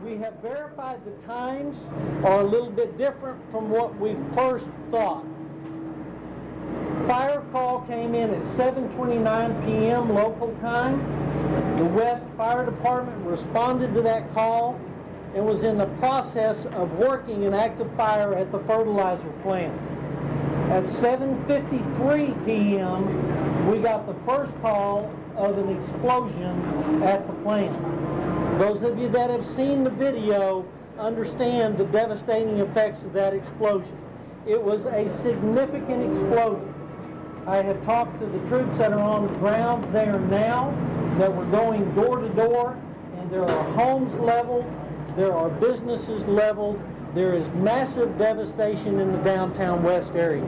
We have verified the times are a little bit different from what we first thought. Fire call came in at 7:29 p.m. local time. The West Fire Department responded to that call and was in the process of working an active fire at the fertilizer plant. At 7:53 p.m., we got the first call of an explosion at the plant. Those of you that have seen the video understand the devastating effects of that explosion. It was a significant explosion. I have talked to the troops that are on the ground there now, that were going door to door, and there are homes leveled, there are businesses leveled, there is massive devastation in the downtown West area.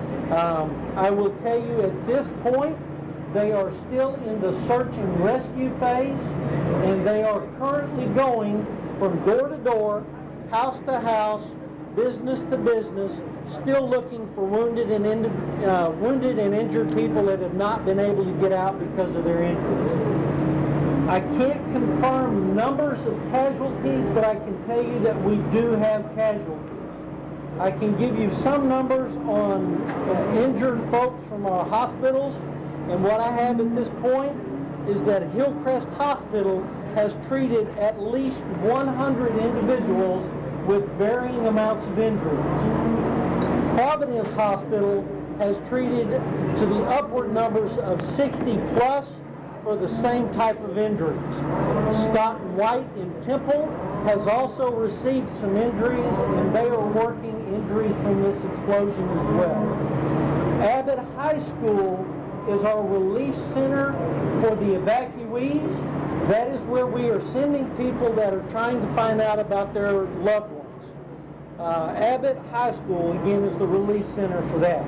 I will tell you at this point, they are still in the search and rescue phase, and they are currently going from door to door, house to house, business to business, still looking for wounded and injured people that have not been able to get out because of their injuries. I can't confirm numbers of casualties, but I can tell you that we do have casualties. I can give you some numbers on injured folks from our hospitals, and what I have at this point is that Hillcrest Hospital has treated at least 100 individuals with varying amounts of injuries. Providence Hospital has treated to the upward numbers of 60 plus for the same type of injuries. Scott and White in Temple has also received some injuries, and they are working injuries from this explosion as well. Abbott High School is our relief center for the evacuees. That is where we are sending people that are trying to find out about their loved ones. Abbott High School, again, is the relief center for that.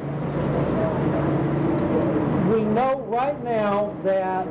We know right now that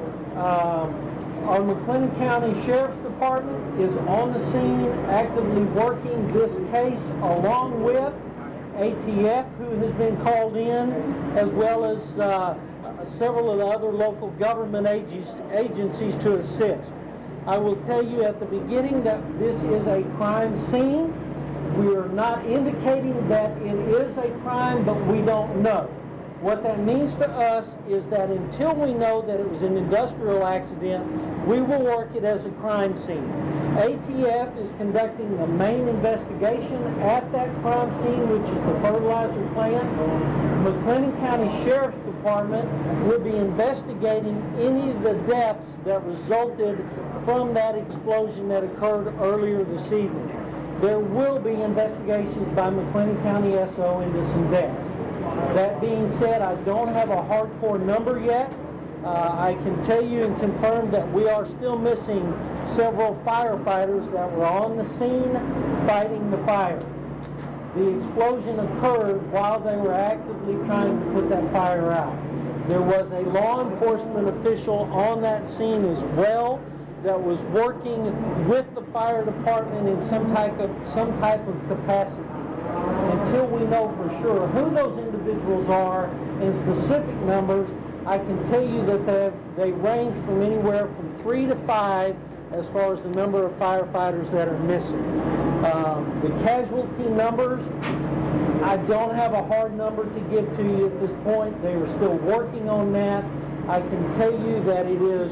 our McLennan County Sheriff's Department is on the scene actively working this case along with ATF, who has been called in, as well as several of the other local government agencies to assist. I will tell you at the beginning that this is a crime scene. We are not indicating that it is a crime, but we don't know. What that means to us is that until we know that it was an industrial accident, we will work it as a crime scene. ATF is conducting the main investigation at that crime scene, which is the fertilizer plant. McLennan County Sheriff's Department will be investigating any of the deaths that resulted from that explosion that occurred earlier this evening. There will be investigations by McLennan County SO into some deaths. That being said, I don't have a hardcore number yet. I can tell you and confirm that we are still missing several firefighters that were on the scene fighting the fire. The explosion occurred while they were actively trying to put that fire out. There was a law enforcement official on that scene as well that was working with the fire department in some type of capacity. Until we know for sure who those individuals are in specific numbers, I can tell you that they range from anywhere from 3 to 5 as far as the number of firefighters that are missing. The casualty numbers, I don't have a hard number to give to you at this point. They are still working on that. I can tell you that it is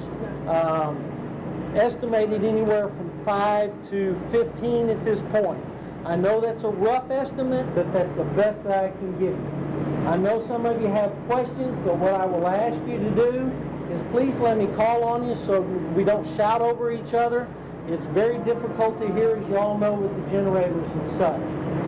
estimated anywhere from 5 to 15 at this point. I know that's a rough estimate, but that's the best that I can give you. I know some of you have questions, but what I will ask you to do is please let me call on you so we don't shout over each other. It's very difficult to hear, as you all know, with the generators and such.